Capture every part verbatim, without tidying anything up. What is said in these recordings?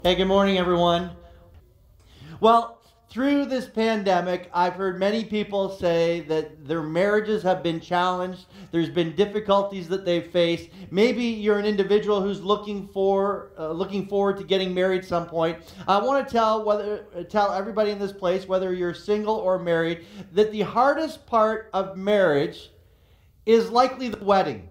Hey, good morning, everyone. Well, through this pandemic, I've heard many people say that their marriages have been challenged. There's been difficulties that they've faced. Maybe you're an individual who's looking for, uh, looking forward to getting married some point. I want to tell whether tell everybody in this place, whether you're single or married, that the hardest part of marriage is likely the wedding.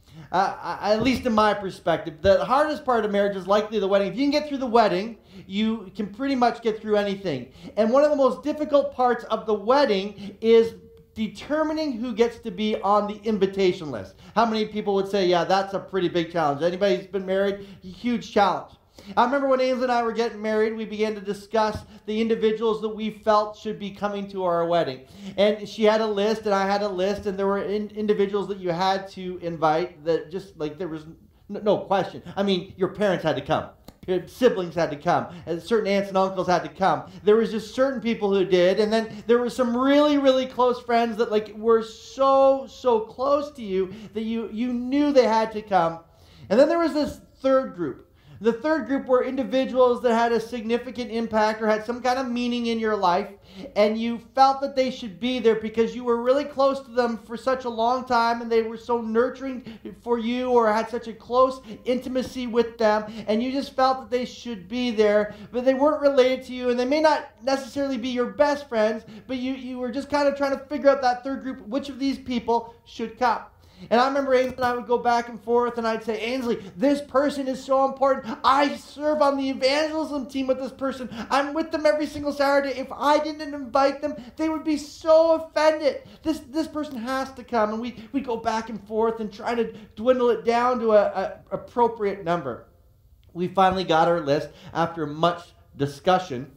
Uh, at least in my perspective, the hardest part of marriage is likely the wedding. If you can get through the wedding, you can pretty much get through anything. And one of the most difficult parts of the wedding is determining who gets to be on the invitation list. How many people would say, yeah, that's a pretty big challenge? Anybody who's been married, huge challenge. I remember when Ainsley and I were getting married, we began to discuss the individuals that we felt should be coming to our wedding. And she had a list, and I had a list, and there were in, individuals that you had to invite that just, like, there was no, no question. I mean, your parents had to come. Your siblings had to come. And certain aunts and uncles had to come. There was just certain people who did. And then there were some really, really close friends that, like, were so, so close to you that you, you knew they had to come. And then there was this third group. The third group were individuals that had a significant impact or had some kind of meaning in your life, and you felt that they should be there because you were really close to them for such a long time, and they were so nurturing for you or had such a close intimacy with them, and you just felt that they should be there, but they weren't related to you, and they may not necessarily be your best friends, but you, you were just kind of trying to figure out that third group, which of these people should come. And I remember Ainsley and I would go back and forth, and I'd say, Ainsley, this person is so important. I serve on the evangelism team with this person. I'm with them every single Saturday. If I didn't invite them, they would be so offended. This this person has to come. And we we go back and forth and try to dwindle it down to a, a appropriate number. We finally got our list after much discussion.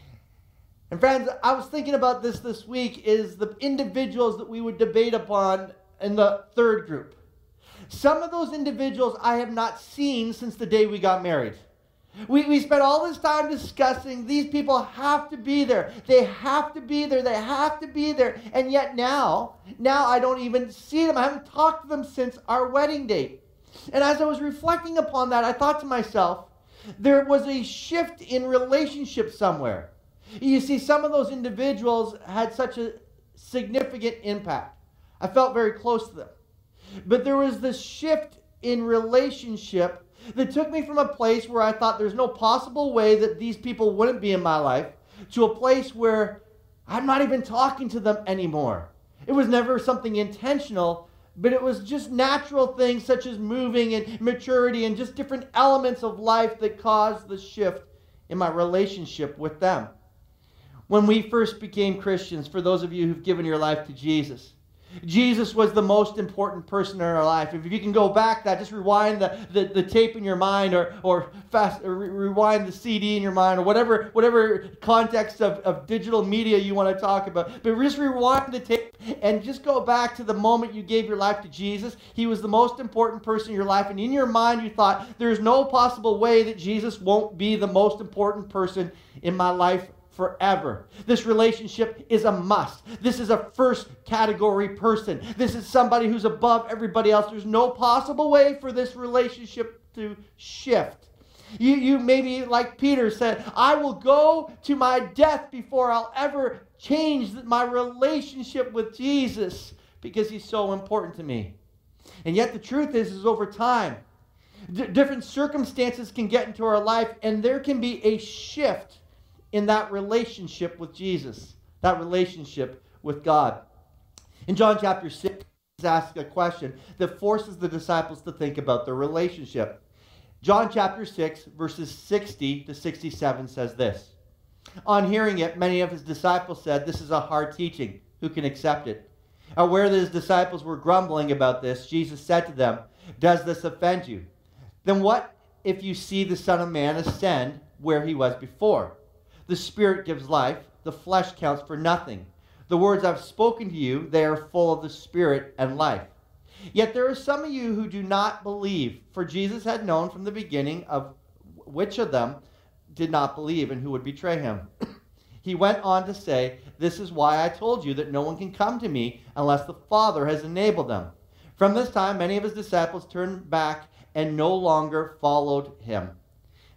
And friends, I was thinking about this this week, is the individuals that we would debate upon in the third group. Some of those individuals I have not seen since the day we got married. We, we spent all this time discussing these people have to be there. They have to be there. They have to be there. And yet now, now I don't even see them. I haven't talked to them since our wedding date. And as I was reflecting upon that, I thought to myself, there was a shift in relationship somewhere. You see, some of those individuals had such a significant impact. I felt very close to them. But there was this shift in relationship that took me from a place where I thought there's no possible way that these people wouldn't be in my life to a place where I'm not even talking to them anymore. It was never something intentional, but it was just natural things such as moving and maturity and just different elements of life that caused the shift in my relationship with them. When we first became Christians, for those of you who've given your life to Jesus, Jesus was the most important person in our life. If you can go back that, just rewind the, the, the tape in your mind or, or fast or re- rewind the C D in your mind or whatever whatever context of, of digital media you want to talk about. But just rewind the tape and just go back to the moment you gave your life to Jesus. He was the most important person in your life. And in your mind you thought, there's no possible way that Jesus won't be the most important person in my life forever. This relationship is a must. This is a first category person. This is somebody who's above everybody else. There's no possible way for this relationship to shift. You, you maybe, like Peter said, I will go to my death before I'll ever change my relationship with Jesus because he's so important to me. And yet the truth is, is over time, d- different circumstances can get into our life, and there can be a shift in that relationship with Jesus, that relationship with God. In John chapter six, Jesus asks a question that forces the disciples to think about their relationship. John chapter six, verses sixty to sixty-seven says this. On hearing it, many of his disciples said, "This is a hard teaching. Who can accept it?" Aware that his disciples were grumbling about this, Jesus said to them, "Does this offend you? Then what if you see the Son of Man ascend where he was before? The Spirit gives life, the flesh counts for nothing. The words I've spoken to you, they are full of the Spirit and life. Yet there are some of you who do not believe, for Jesus had known from the beginning of which of them did not believe and who would betray him." He went on to say, "This is why I told you that no one can come to me unless the Father has enabled them." From this time, many of his disciples turned back and no longer followed him.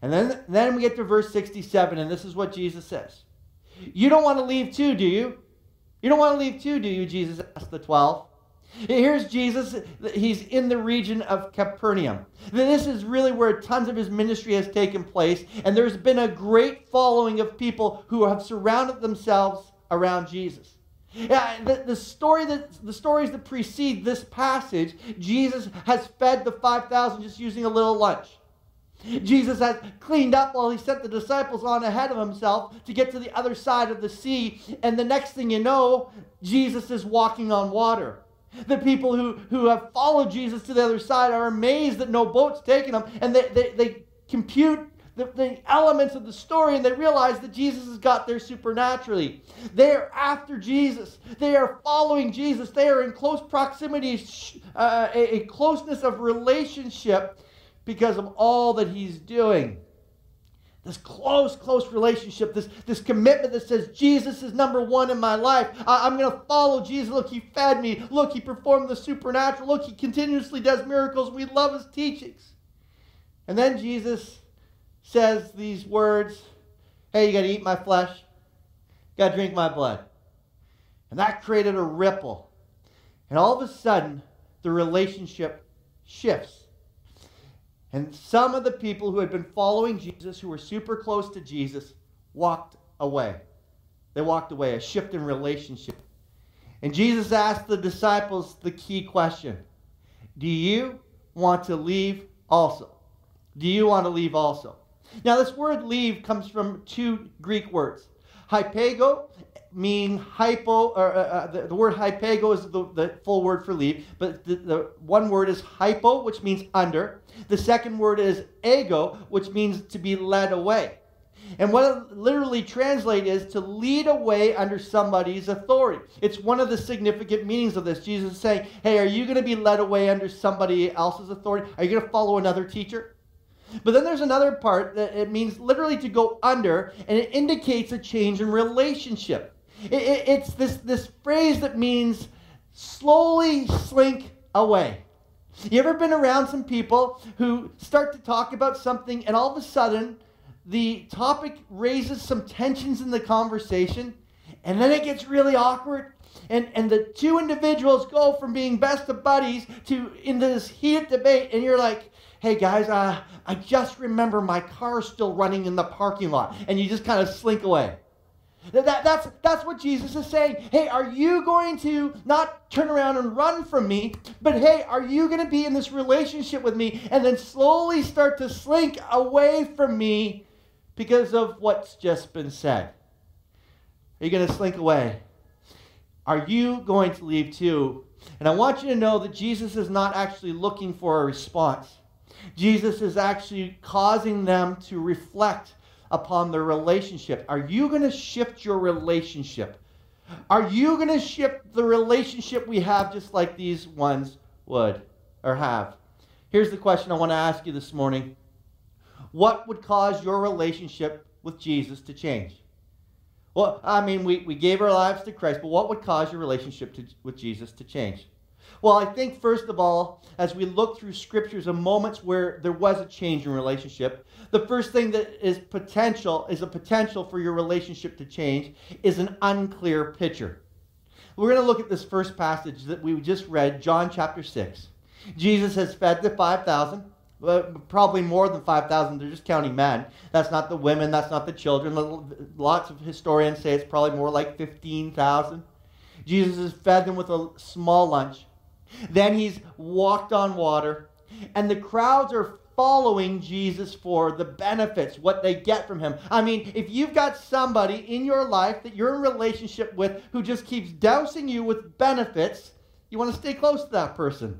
And then, then we get to verse sixty-seven, and this is what Jesus says. You don't want to leave too, do you? You don't want to leave too, do you? Jesus asked the twelve. Here's Jesus. He's in the region of Capernaum. This is really where tons of his ministry has taken place, and there's been a great following of people who have surrounded themselves around Jesus. Yeah, the, the story that the stories that precede this passage, Jesus has fed the five thousand just using a little lunch. Jesus has cleaned up while he sent the disciples on ahead of himself to get to the other side of the sea. And the next thing you know, Jesus is walking on water. The people who, who have followed Jesus to the other side are amazed that no boat's taken them. And they, they, they compute the, the elements of the story, and they realize that Jesus has got there supernaturally. They are after Jesus. They are following Jesus. They are in close proximity, uh, a, a closeness of relationship because of all that he's doing. This close, close relationship, this, this commitment that says, Jesus is number one in my life. I, I'm going to follow Jesus. Look, he fed me. Look, he performed the supernatural. Look, he continuously does miracles. We love his teachings. And then Jesus says these words, hey, you got to eat my flesh. You got to drink my blood. And that created a ripple. And all of a sudden, the relationship shifts. And some of the people who had been following Jesus, who were super close to Jesus, walked away. They walked away, a shift in relationship. And Jesus asked the disciples the key question. Do you want to leave also? Do you want to leave also? Now, this word leave comes from two Greek words. Hypago, meaning hypo, or uh, uh, the, the word hypago is the, the full word for leave, but the, the one word is hypo, which means under. The second word is ego, which means to be led away. And what it literally translates is to lead away under somebody's authority. It's one of the significant meanings of this. Jesus is saying, hey, are you going to be led away under somebody else's authority? Are you going to follow another teacher? But then there's another part that it means literally to go under, and it indicates a change in relationship. It, it, it's this, this phrase that means slowly slink away. You ever been around some people who start to talk about something, and all of a sudden the topic raises some tensions in the conversation, and then it gets really awkward, and, and the two individuals go from being best of buddies to into this heated debate, and you're like, hey guys, uh, I just remember my car's still running in the parking lot, and you just kind of slink away. That, that, that's, that's what Jesus is saying. Hey, are you going to not turn around and run from me, but hey, are you going to be in this relationship with me and then slowly start to slink away from me because of what's just been said? Are you going to slink away? Are you going to leave too? And I want you to know that Jesus is not actually looking for a response. Jesus is actually causing them to reflect upon their relationship. Are you going to shift your relationship? Are you going to shift the relationship we have just like these ones would or have? Here's the question I want to ask you this morning. What would cause your relationship with Jesus to change? Well, I mean, we, we gave our lives to Christ, but what would cause your relationship to, with Jesus to change? Well, I think, first of all, as we look through scriptures of moments where there was a change in relationship, the first thing that is potential, is a potential for your relationship to change, is an unclear picture. We're going to look at this first passage that we just read, John chapter six. Jesus has fed the five thousand, probably more than five thousand, they're just counting men. That's not the women, that's not the children. Lots of historians say it's probably more like fifteen thousand. Jesus has fed them with a small lunch. Then he's walked on water, and the crowds are following Jesus for the benefits, what they get from him. I mean, if you've got somebody in your life that you're in a relationship with who just keeps dousing you with benefits, you want to stay close to that person.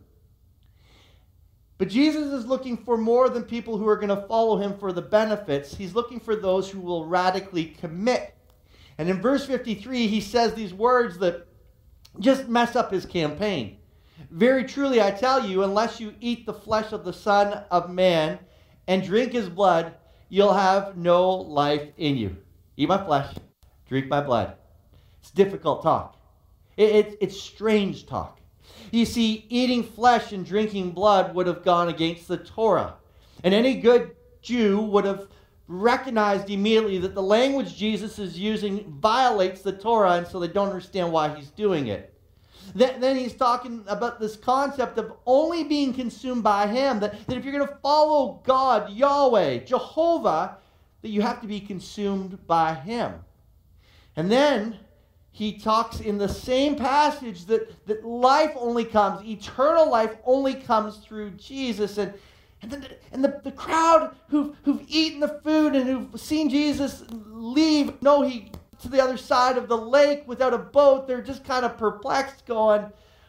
But Jesus is looking for more than people who are going to follow him for the benefits. He's looking for those who will radically commit. And in verse fifty-three, he says these words that just mess up his campaign. Very truly, I tell you, unless you eat the flesh of the Son of Man and drink his blood, you'll have no life in you. Eat my flesh, drink my blood. It's difficult talk. It, it, it's strange talk. You see, eating flesh and drinking blood would have gone against the Torah. And any good Jew would have recognized immediately that the language Jesus is using violates the Torah, and so they don't understand why he's doing it. Then, then he's talking about this concept of only being consumed by him, that, that if you're going to follow God, Yahweh, Jehovah, that you have to be consumed by him. And then he talks in the same passage that, that life only comes, eternal life only comes through Jesus. And And, then, and the, the crowd who've, who've eaten the food and who've seen Jesus leave, no, he to the other side of the lake without a boat, they're just kind of perplexed going,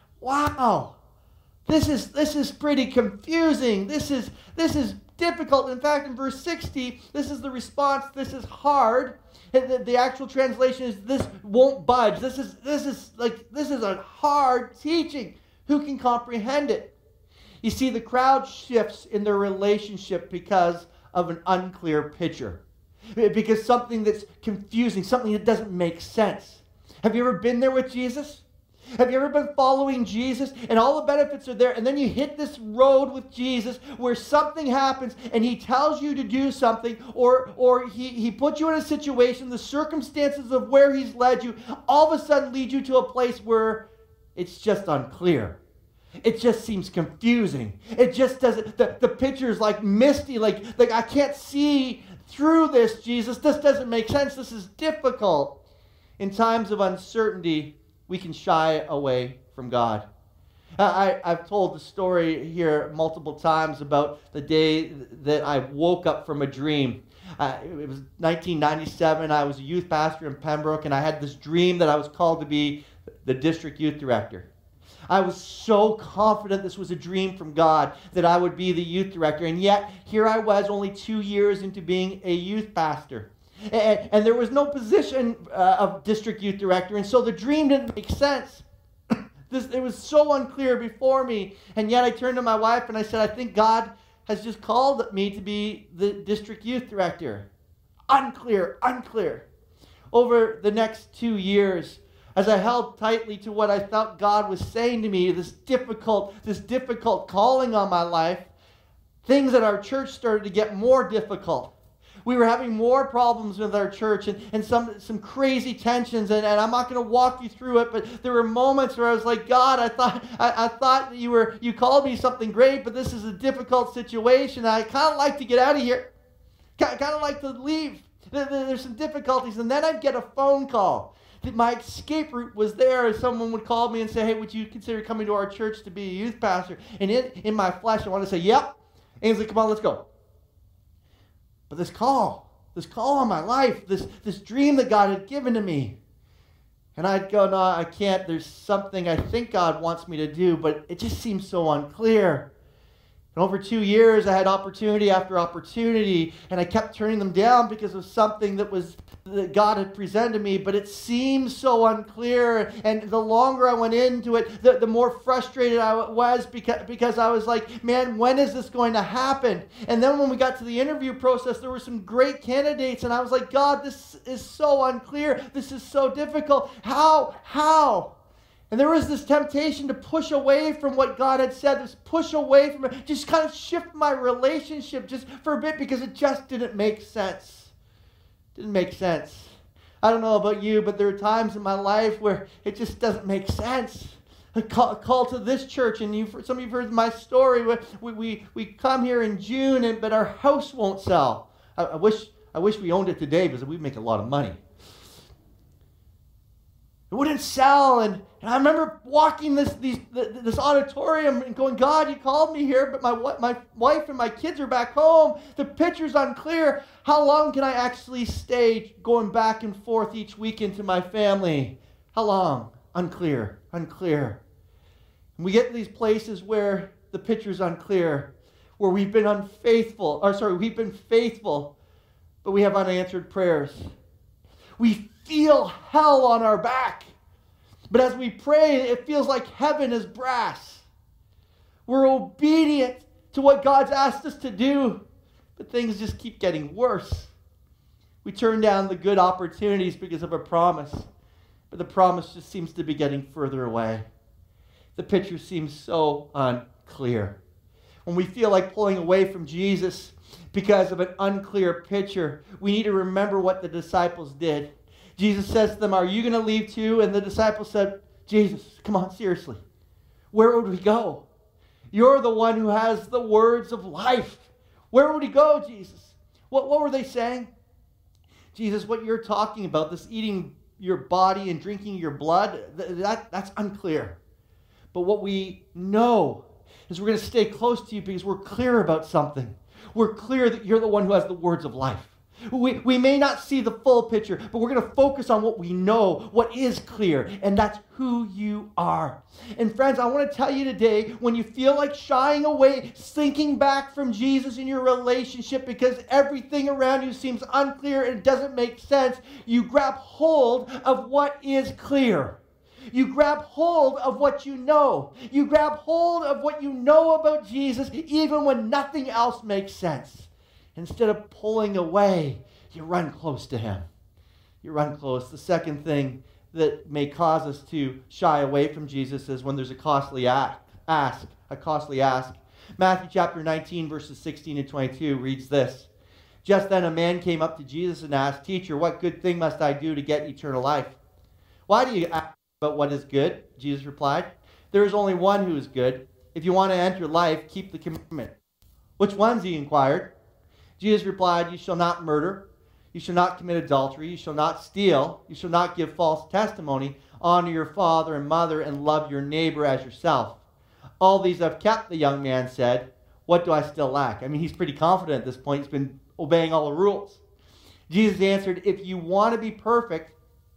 wow, this is this is pretty confusing. This is this is difficult. In fact, in verse sixty, this is the response, this is hard. The, the actual translation is this won't budge. This is this is like this is a hard teaching. Who can comprehend it? You see, the crowd shifts in their relationship because of an unclear picture. Because something that's confusing, something that doesn't make sense. Have you ever been there with Jesus? Have you ever been following Jesus and all the benefits are there, and then you hit this road with Jesus where something happens and he tells you to do something, or, or he, he puts you in a situation, the circumstances of where he's led you all of a sudden lead you to a place where it's just unclear. It just seems confusing. It just doesn't, the, the picture is like misty, like, like I can't see through this, Jesus. This doesn't make sense. This is difficult. In times of uncertainty, we can shy away from God. I, I've told the story here multiple times about the day that I woke up from a dream. Uh, it was nineteen ninety-seven. I was a youth pastor in Pembroke, and I had this dream that I was called to be the district youth director. I was so confident this was a dream from God that I would be the youth director. And yet, here I was only two years into being a youth pastor. And, and there was no position uh, of district youth director. And so the dream didn't make sense. this, it was so unclear before me. And yet I turned to my wife and I said, I think God has just called me to be the district youth director. Unclear, unclear. Over the next two years, as I held tightly to what I thought God was saying to me, this difficult, this difficult calling on my life, things at our church started to get more difficult. We were having more problems with our church and, and some, some crazy tensions, and, and I'm not going to walk you through it, but there were moments where I was like, God, I thought I, I thought that you were you called me something great, but this is a difficult situation. I kind of like to get out of here. Kind of like to leave. There's some difficulties, and then I'd get a phone call. My escape route was there. Someone would call me and say, hey, would you consider coming to our church to be a youth pastor? And in, in my flesh, I want to say, yep. Ainsley, come on, let's go. But this call, this call on my life, this, this dream that God had given to me, and I'd go, no, I can't. There's something I think God wants me to do, but it just seems so unclear. And over two years, I had opportunity after opportunity, and I kept turning them down because of something that was that God had presented to me, but it seemed so unclear. And the longer I went into it, the, the more frustrated I was because, because I was like, man, when is this going to happen? And then when we got to the interview process, there were some great candidates, and I was like, God, this is so unclear. This is so difficult. How? How? And there was this temptation to push away from what God had said, this push away from it, just kind of shift my relationship just for a bit because it just didn't make sense. Didn't make sense. I don't know about you, but there are times in my life where it just doesn't make sense. A call, a call to this church, and you've, some of you have heard my story. We, we, we come here in June, and, but our house won't sell. I, I wish I wish we owned it today because we'd make a lot of money. It wouldn't sell, and, and I remember walking this these this auditorium and going, God, you called me here, but my my wife and my kids are back home. The picture's unclear. How long can I actually stay going back and forth each weekend to my family? How long? Unclear, unclear. And we get to these places where the picture's unclear, where we've been unfaithful, or sorry, we've been faithful, but we have unanswered prayers. We feel hell on our back. But as we pray, it feels like heaven is brass. We're obedient to what God's asked us to do, but things just keep getting worse. We turn down the good opportunities because of a promise, but the promise just seems to be getting further away. The picture seems so unclear. When we feel like pulling away from Jesus, because of an unclear picture. We need to remember what the disciples did. Jesus says to them, "Are you going to leave too?" And the disciples said, "Jesus, come on, seriously. Where would we go? You're the one who has the words of life. Where would we go, Jesus?" What, what were they saying? "Jesus, what you're talking about, this eating your body and drinking your blood, that, that's unclear. But what we know is we're going to stay close to you because we're clear about something. We're clear that you're the one who has the words of life. We, we may not see the full picture, but we're going to focus on what we know, what is clear, and that's who you are." And friends, I want to tell you today, when you feel like shying away, sinking back from Jesus in your relationship because everything around you seems unclear and doesn't make sense, you grab hold of what is clear. You grab hold of what you know. You grab hold of what you know about Jesus, even when nothing else makes sense. Instead of pulling away, you run close to him. You run close. The second thing that may cause us to shy away from Jesus is when there's a costly ask, ask a costly ask. Matthew chapter nineteen, verses sixteen and twenty-two reads this. "Just then a man came up to Jesus and asked, 'Teacher, what good thing must I do to get eternal life?' 'Why do you ask about what is good?' Jesus replied. 'There is only one who is good. If you want to enter life, keep the commandment.' 'Which ones?' he inquired. Jesus replied, 'You shall not murder. You shall not commit adultery. You shall not steal. You shall not give false testimony. Honor your father and mother and love your neighbor as yourself. All these I've kept,' the young man said. 'What do I still lack?'" I mean, he's pretty confident at this point. He's been obeying all the rules. Jesus answered, "If you want to be perfect,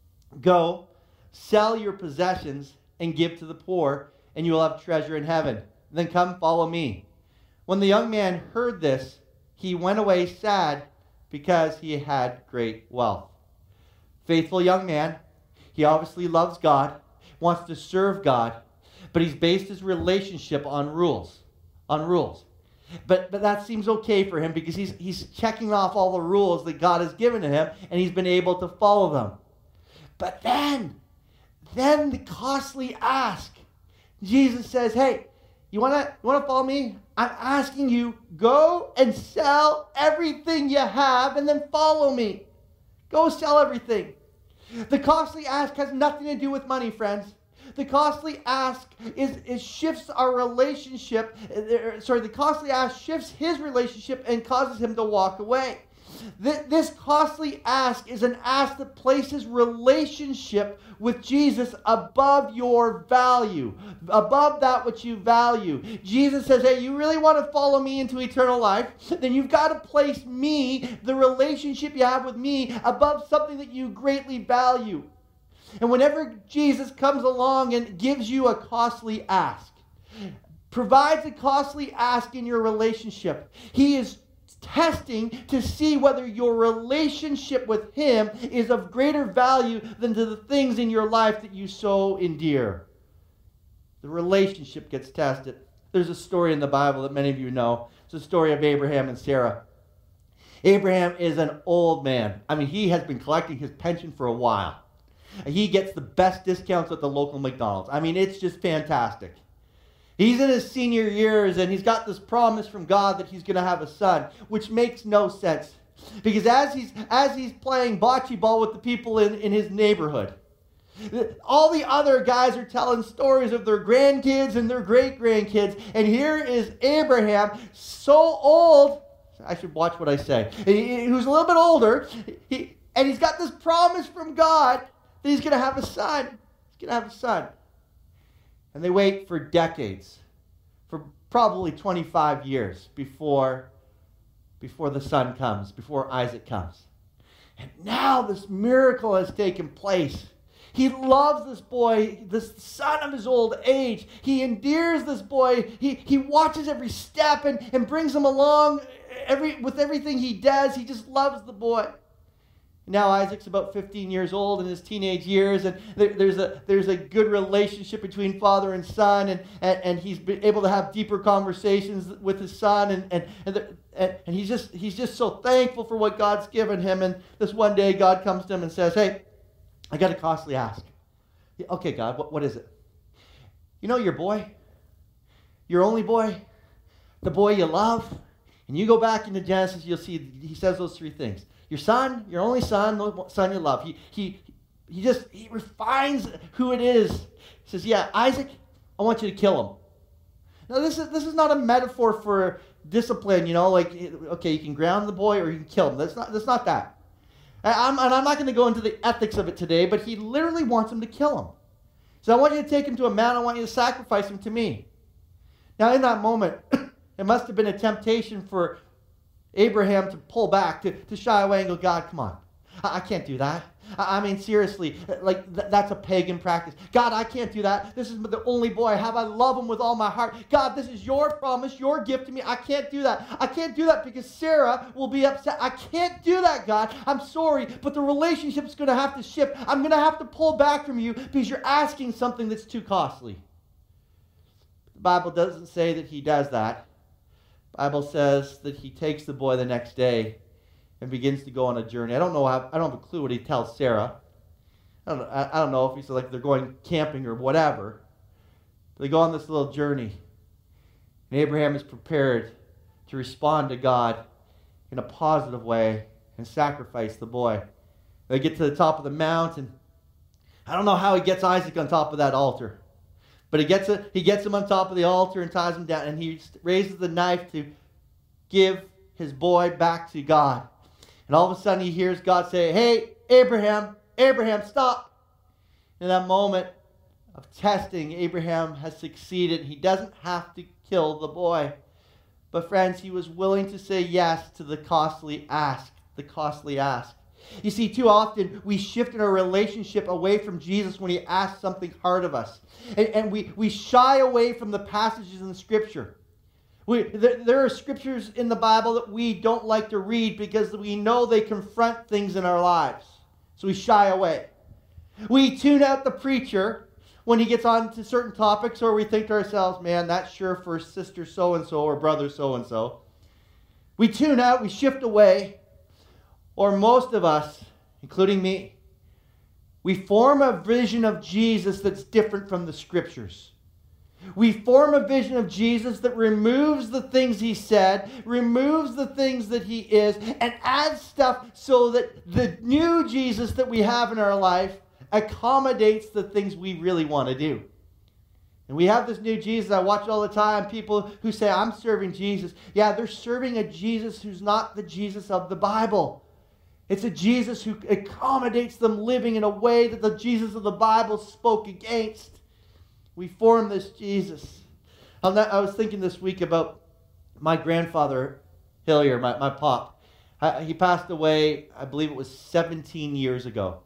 go, sell your possessions and give to the poor, and you will have treasure in heaven. Then come follow me." When the young man heard this, he went away sad because he had great wealth. Faithful young man. He obviously loves God, wants to serve God, but he's based his relationship on rules. On rules. But but that seems okay for him because he's he's checking off all the rules that God has given to him, and he's been able to follow them. But then, then the costly ask. Jesus says, "Hey, you wanna you wanna follow me? I'm asking you, go and sell everything you have and then follow me. Go sell everything." The costly ask has nothing to do with money, friends. The costly ask is, is shifts our relationship. Sorry, the costly ask shifts his relationship and causes him to walk away. This costly ask is an ask that places relationship with Jesus above your value, above that which you value. Jesus says, "Hey, you really want to follow me into eternal life? Then you've got to place me, the relationship you have with me, above something that you greatly value." And whenever Jesus comes along and gives you a costly ask, provides a costly ask in your relationship, he is testing to see whether your relationship with him is of greater value than to the things in your life that you so endear. The relationship gets tested. There's a story in the Bible that many of you know. It's the story of Abraham and Sarah. Abraham is an old man. I mean, he has been collecting his pension for a while. He gets the best discounts at the local McDonald's. I mean, it's just fantastic. He's in his senior years, and he's got this promise from God that he's going to have a son, which makes no sense. Because as he's as he's playing bocce ball with the people in, in his neighborhood, all the other guys are telling stories of their grandkids and their great-grandkids. And here is Abraham, so old, I should watch what I say, who's a little bit older, he, and he's got this promise from God that he's going to have a son. He's going to have a son. And they wait for decades, for probably twenty-five years before, before the son comes, before Isaac comes. And now this miracle has taken place. He loves this boy, the son of his old age. He endears this boy. He, he watches every step and, and brings him along every, with everything he does. He just loves the boy. Now Isaac's about fifteen years old in his teenage years, and there, there's a there's a good relationship between father and son, and, and, and he's been able to have deeper conversations with his son, and and and, the, and and he's just he's just so thankful for what God's given him. And this one day, God comes to him and says, "Hey, I got a costly ask." "Okay, God, what, what is it?" "You know your boy, your only boy, the boy you love. And you go back into Genesis, you'll see he says those three things. Your son, your only son, the son you love. He, he, he just, he refines who it is. He says, yeah, Isaac, I want you to kill him. Now, this is, this is not a metaphor for discipline, you know, like, okay, you can ground the boy or you can kill him. That's not, that's not that. And I'm, and I'm not going to go into the ethics of it today, but he literally wants him to kill him. So I want you to take him to a mountain. I want you to sacrifice him to me. Now, in that moment, it must have been a temptation for Abraham to pull back, to, to shy away and go, God, come on. I, I can't do that. I, I mean, seriously, like th- that's a pagan practice. God, I can't do that. This is the only boy I have. I love him with all my heart. God, this is your promise, your gift to me. I can't do that. I can't do that because Sarah will be upset. I can't do that, God. I'm sorry, but the relationship's going to have to shift. I'm going to have to pull back from you because you're asking something that's too costly. The Bible doesn't say that he does that. Bible says that he takes the boy the next day and begins to go on a journey. I don't know how, I don't have a clue what he tells Sarah. I don't, I, I don't know if he's like they're going camping or whatever. But they go on this little journey. And Abraham is prepared to respond to God in a positive way and sacrifice the boy. They get to the top of the mountain. I don't know how he gets Isaac on top of that altar. But he gets a, he gets him on top of the altar and ties him down. And he raises the knife to give his boy back to God. And all of a sudden he hears God say, hey, Abraham, Abraham, stop. In that moment of testing, Abraham has succeeded. He doesn't have to kill the boy. But friends, he was willing to say yes to the costly ask. The costly ask. You see, too often we shift in our relationship away from Jesus when he asks something hard of us. And, and we, we shy away from the passages in the Scripture. We, there, there are scriptures in the Bible that we don't like to read because we know they confront things in our lives. So we shy away. We tune out the preacher when he gets on to certain topics, or we think to ourselves, man, that's sure for sister so-and-so or brother so-and-so. We tune out, we shift away. Or most of us, including me, we form a vision of Jesus that's different from the Scriptures. We form a vision of Jesus that removes the things he said, removes the things that he is, and adds stuff so that the new Jesus that we have in our life accommodates the things we really want to do. And we have this new Jesus. I watch all the time people who say, I'm serving Jesus. Yeah, they're serving a Jesus who's not the Jesus of the Bible. It's a Jesus who accommodates them living in a way that the Jesus of the Bible spoke against. We form this Jesus. I was thinking this week about my grandfather, Hillier, my, my pop. He passed away, I believe it was seventeen years ago.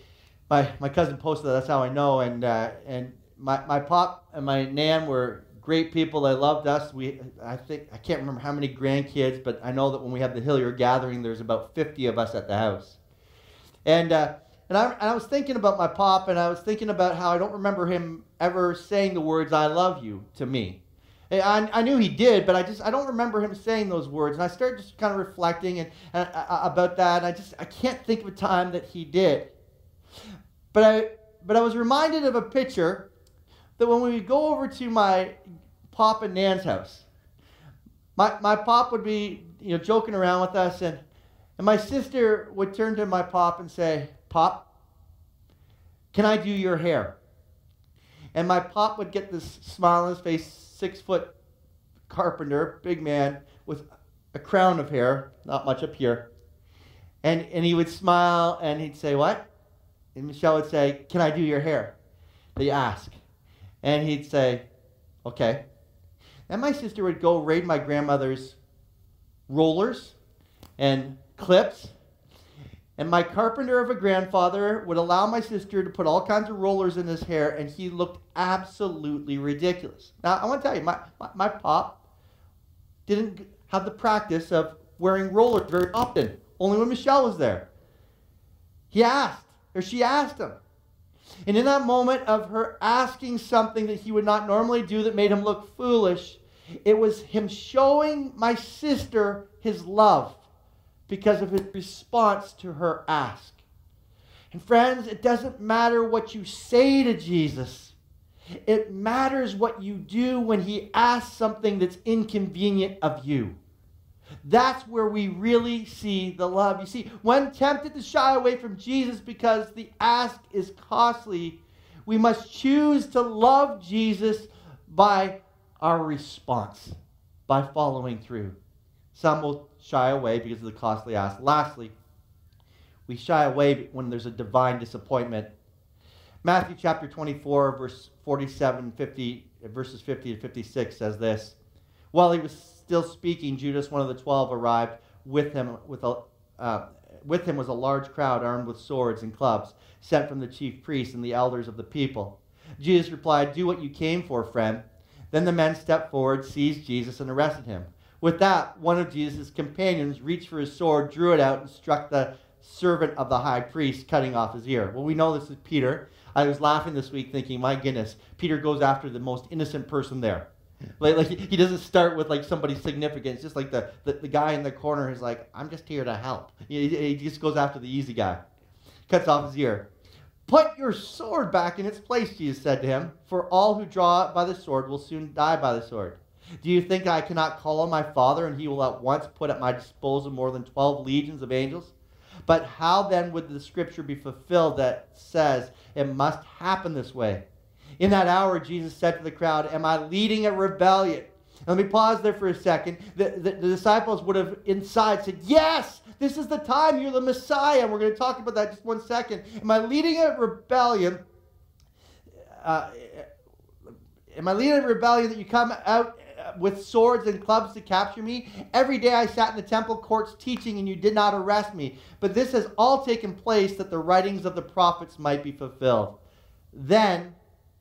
My my cousin posted that, that's how I know. And uh, and my, my pop and my nan were great people. They loved us. We, I think, I can't remember how many grandkids, but I know that when we have the Hillier gathering, there's about fifty of us at the house. And uh, and, I, and I was thinking about my pop, and I was thinking about how I don't remember him ever saying the words, I love you, to me. I, I knew he did, but I just, I don't remember him saying those words. And I started just kind of reflecting and, and uh, about that, and I just, I can't think of a time that he did. But I, but I was reminded of a picture that when we would go over to my pop and nan's house, my my pop would be, you know, joking around with us, and and my sister would turn to my pop and say, Pop, can I do your hair? And my pop would get this smile on his face, six foot carpenter, big man with a crown of hair, not much up here, and and he would smile and he'd say, what? And Michelle would say, can I do your hair? They ask. And he'd say, okay. Then my sister would go raid my grandmother's rollers and clips. And my carpenter of a grandfather would allow my sister to put all kinds of rollers in his hair, and he looked absolutely ridiculous. Now, I want to tell you, my, my, my pop didn't have the practice of wearing rollers very often, only when Michelle was there. He asked, or she asked him. And in that moment of her asking something that he would not normally do that made him look foolish, it was him showing my sister his love because of his response to her ask. And friends, it doesn't matter what you say to Jesus. It matters what you do when he asks something that's inconvenient of you. That's where we really see the love. You see, when tempted to shy away from Jesus because the ask is costly, we must choose to love Jesus by our response, by following through. Some will shy away because of the costly ask. Lastly, we shy away when there's a divine disappointment. Matthew chapter twenty-four, verse forty-seven, fifty, verses fifty to fifty-six says this. While he was still speaking, Judas, one of the twelve, arrived. With him, with a, uh, with him was a large crowd armed with swords and clubs, sent from the chief priests and the elders of the people. Jesus replied, "Do what you came for, friend." Then the men stepped forward, seized Jesus, and arrested him. With that, one of Jesus' companions reached for his sword, drew it out, and struck the servant of the high priest, cutting off his ear. Well, we know this is Peter. I was laughing this week thinking, my goodness, Peter goes after the most innocent person there. Like, like he doesn't start with like somebody significant. It's just like the, the, the guy in the corner is like, I'm just here to help. He, he just goes after the easy guy. Cuts off his ear. "Put your sword back in its place," Jesus said to him, "for all who draw it by the sword will soon die by the sword. Do you think I cannot call on my Father, and he will at once put at my disposal more than twelve legions of angels? But how then would the scripture be fulfilled that says it must happen this way?" In that hour, Jesus said to the crowd, "Am I leading a rebellion?" Let me pause there for a second. The, the, the disciples would have inside said, "Yes, this is the time. You're the Messiah." We're going to talk about that just one second. Am I leading a rebellion? Uh, am I leading a rebellion that you come out with swords and clubs to capture me? Every day I sat in the temple courts teaching, and you did not arrest me. But this has all taken place that the writings of the prophets might be fulfilled. Then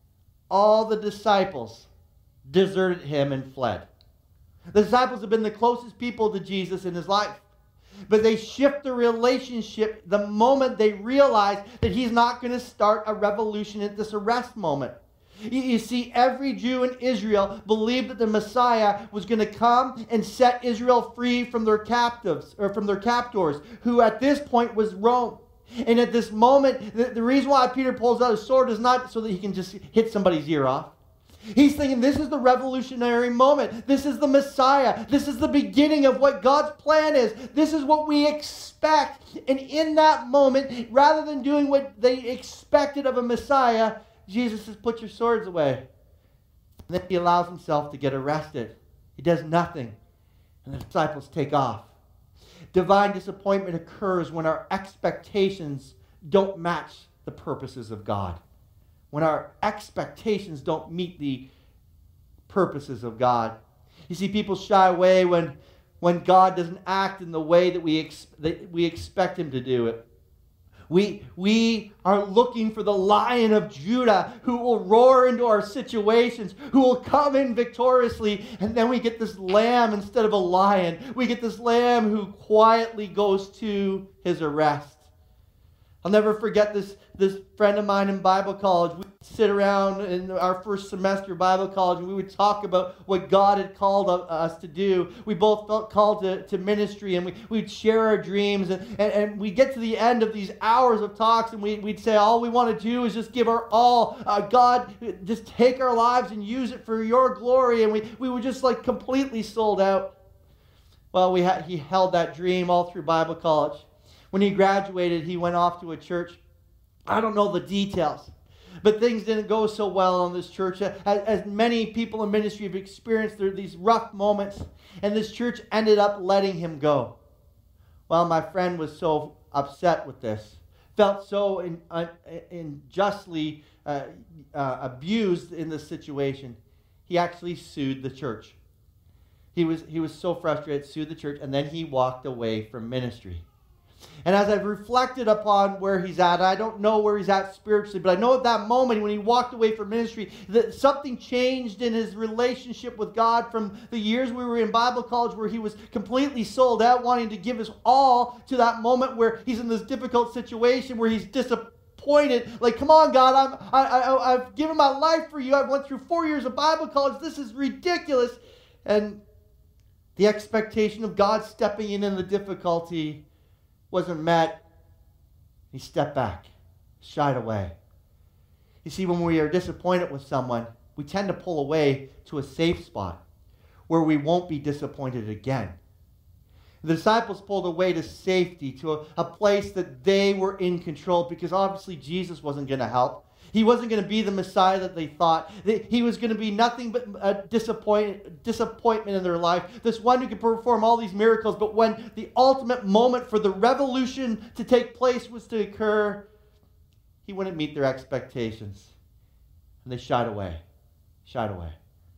all the disciples deserted him and fled. The disciples have been the closest people to Jesus in his life. But they shift the relationship the moment they realize that he's not going to start a revolution at this arrest moment. You, you see, every Jew in Israel believed that the Messiah was going to come and set Israel free from their captives, or from their captors, who at this point was Rome. And at this moment, the, the reason why Peter pulls out his sword is not so that he can just hit somebody's ear off. He's thinking this is the revolutionary moment. This is the Messiah. This is the beginning of what God's plan is. This is what we expect. And in that moment, rather than doing what they expected of a Messiah, Jesus says, "Put your swords away." And then he allows himself to get arrested. He does nothing. And the disciples take off. Divine disappointment occurs when our expectations don't match the purposes of God. When our expectations don't meet the purposes of God. You see, people shy away when, when God doesn't act in the way that we, ex- that we expect him to do it. We, we are looking for the Lion of Judah who will roar into our situations, who will come in victoriously, and then we get this lamb instead of a lion. We get this lamb who quietly goes to his arrest. I'll never forget this, this friend of mine in Bible college. We'd sit around in our first semester of Bible college, and we would talk about what God had called us to do. We both felt called to, to ministry, and we, we'd share our dreams. And, and, and we'd get to the end of these hours of talks, and we, we'd say, all we want to do is just give our all. Uh, God, just take our lives and use it for your glory. And we, we were just like completely sold out. Well, we had, he held that dream all through Bible college. When he graduated, he went off to a church. I don't know the details, but things didn't go so well in this church. As, as many people in ministry have experienced there, these rough moments, and this church ended up letting him go. Well, my friend was so upset with this, felt so in, uh, unjustly uh, uh, abused in this situation, he actually sued the church. He was, he was so frustrated, sued the church, and then he walked away from ministry. And as I've reflected upon where he's at, I don't know where he's at spiritually, but I know at that moment when he walked away from ministry that something changed in his relationship with God from the years we were in Bible college where he was completely sold out, wanting to give his all, to that moment where he's in this difficult situation where he's disappointed. Like, come on, God, I'm, I, I, I've given my life for you. I've went through four years of Bible college. This is ridiculous. And the expectation of God stepping in in the difficulty wasn't met. He stepped back, shied away. You see, when we are disappointed with someone, we tend to pull away to a safe spot where we won't be disappointed again. The disciples pulled away to safety, to a, a place that they were in control, because obviously Jesus wasn't going to help. He wasn't going to be the Messiah that they thought. He was going to be nothing but a disappoint, disappointment in their life. This one who could perform all these miracles, but when the ultimate moment for the revolution to take place was to occur, he wouldn't meet their expectations. And they shied away. Shied away.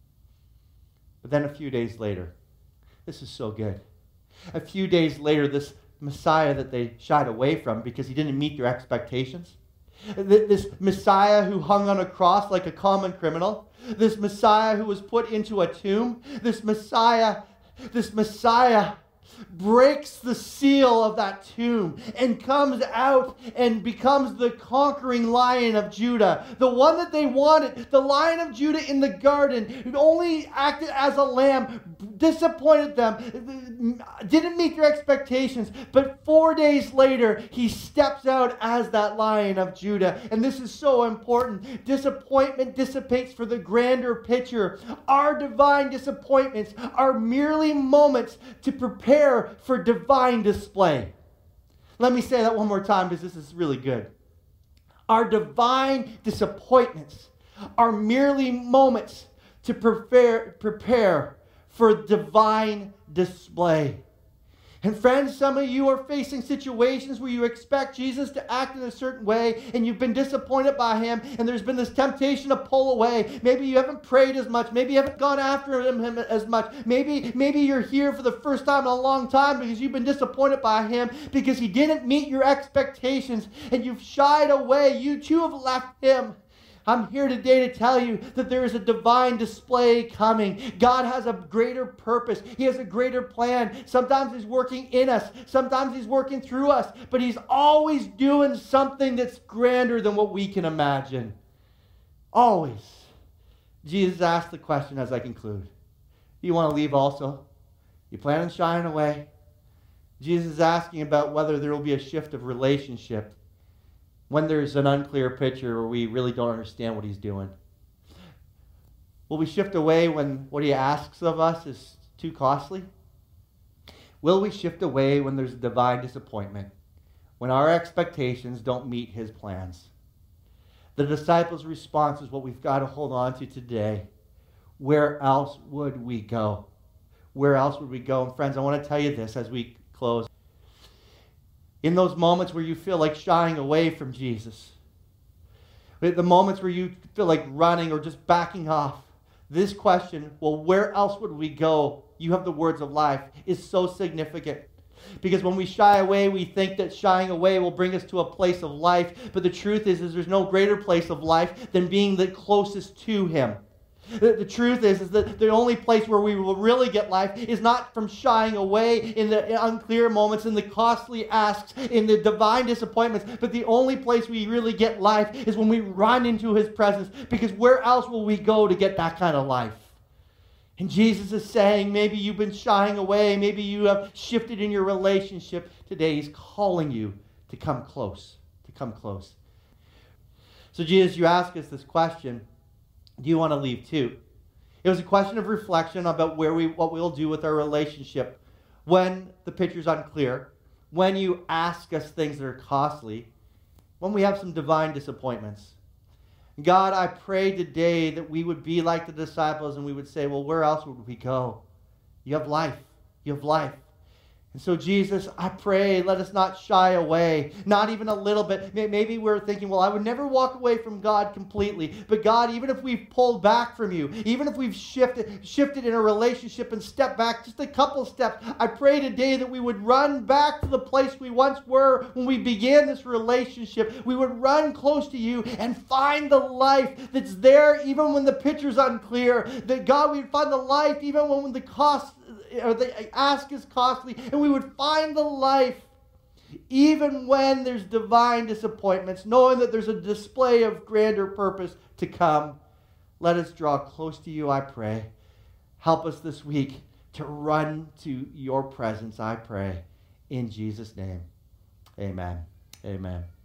But then a few days later, this is so good. A few days later, this Messiah that they shied away from because he didn't meet their expectations, this Messiah who hung on a cross like a common criminal, this Messiah who was put into a tomb, this Messiah, this Messiah breaks the seal of that tomb and comes out and becomes the conquering Lion of Judah. The one that they wanted, the Lion of Judah in the garden, who only acted as a lamb, disappointed them, didn't meet their expectations. But four days later, he steps out as that Lion of Judah. And this is so important. Disappointment dissipates for the grander picture. Our divine disappointments are merely moments to prepare for divine display. Let me say that one more time because this is really good. Our divine disappointments are merely moments to prepare, prepare for divine display. And friends, some of you are facing situations where you expect Jesus to act in a certain way and you've been disappointed by him, and there's been this temptation to pull away. Maybe you haven't prayed as much. Maybe you haven't gone after him, him as much. Maybe, maybe you're here for the first time in a long time because you've been disappointed by him because he didn't meet your expectations and you've shied away. You too have left him. I'm here today to tell you that there is a divine display coming. God has a greater purpose. He has a greater plan. Sometimes he's working in us. Sometimes he's working through us. But he's always doing something that's grander than what we can imagine. Always. Jesus asked the question as I conclude. Do you want to leave also? You plan on shying away? Jesus is asking about whether there will be a shift of relationship when there's an unclear picture or we really don't understand what he's doing. Will we shift away when what he asks of us is too costly? Will we shift away when there's a divine disappointment, when our expectations don't meet his plans? The disciples' response is what we've got to hold on to today. Where else would we go? Where else would we go? And friends, I want to tell you this as we close. In those moments where you feel like shying away from Jesus, the moments where you feel like running or just backing off, this question, well, where else would we go? You have the words of life, is so significant. Because when we shy away, we think that shying away will bring us to a place of life. But the truth is, is there's no greater place of life than being the closest to him. The, the truth is, is that the only place where we will really get life is not from shying away in the unclear moments, in the costly asks, in the divine disappointments, but the only place we really get life is when we run into his presence, because where else will we go to get that kind of life? And Jesus is saying, maybe you've been shying away, maybe you have shifted in your relationship. Today he's calling you to come close, to come close. So Jesus, you ask us this question, do you want to leave too? It was a question of reflection about where we, what we'll do with our relationship when the picture's unclear, when you ask us things that are costly, when we have some divine disappointments. God, I pray today that we would be like the disciples and we would say, well, where else would we go? You have life. You have life. And so, Jesus, I pray, let us not shy away, not even a little bit. Maybe we're thinking, well, I would never walk away from God completely. But God, even if we've pulled back from you, even if we've shifted, shifted in a relationship and stepped back just a couple steps, I pray today that we would run back to the place we once were when we began this relationship. We would run close to you and find the life that's there even when the picture's unclear. That, God, we'd find the life even when the cost or the ask is costly, and we would find the life even when there's divine disappointments, knowing that there's a display of grander purpose to come. Let us draw close to you, I pray. Help us this week to run to your presence, I pray. In Jesus' name, amen. Amen.